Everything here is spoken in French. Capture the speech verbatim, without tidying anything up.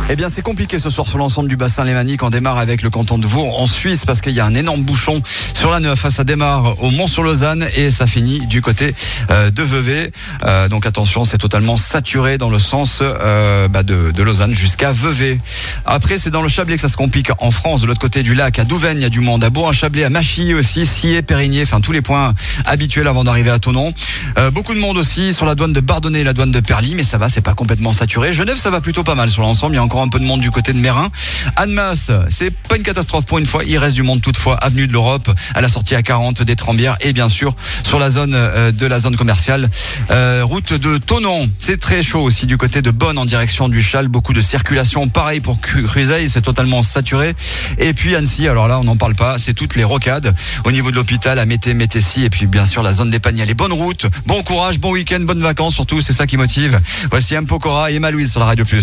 Eh bien, c'est compliqué ce soir sur l'ensemble du bassin lémanique. On démarre avec le canton de Vaud en Suisse parce qu'il y a un énorme bouchon sur la neuf. Ça démarre au Mont-sur-Lausanne et ça finit du côté euh, de Vevey. Euh, donc attention, c'est totalement saturé dans le sens euh, bah de, de Lausanne jusqu'à Vevey. Après, c'est dans le Chablais que ça se complique en France. De l'autre côté du lac, à Douvaine, il y a du monde. À Bourg-en-Chablais, à Machy aussi, Scié, Périgné, enfin tous les points habituels avant d'arriver à Thonon. Euh, beaucoup de monde aussi sur la douane de Bardonnay et la douane de Perly, mais ça va, c'est pas complètement saturé. Genève, ça va plutôt pas mal sur l'ensemble. Il y a encore un peu de monde du côté de Mérin. Annemasse, c'est pas une catastrophe pour une fois. Il reste du monde toutefois. Avenue de l'Europe, à la sortie à quarante des Trembières et bien sûr sur la zone euh, de la zone commerciale. Euh, route de Thonon, c'est très chaud aussi du côté de Bonne en direction du Châle. Beaucoup de circulation. Pareil pour Cruzeil, c'est totalement saturé. Et puis Annecy, alors là on n'en parle pas, c'est toutes les rocades au niveau de l'hôpital à Mété, Métécy et puis bien sûr la zone des Paniers. Les bonnes routes, bon courage, bon week-end, bonnes vacances surtout, c'est ça qui motive. Voici M. Pokora et Emma Louise sur la Radio Plus.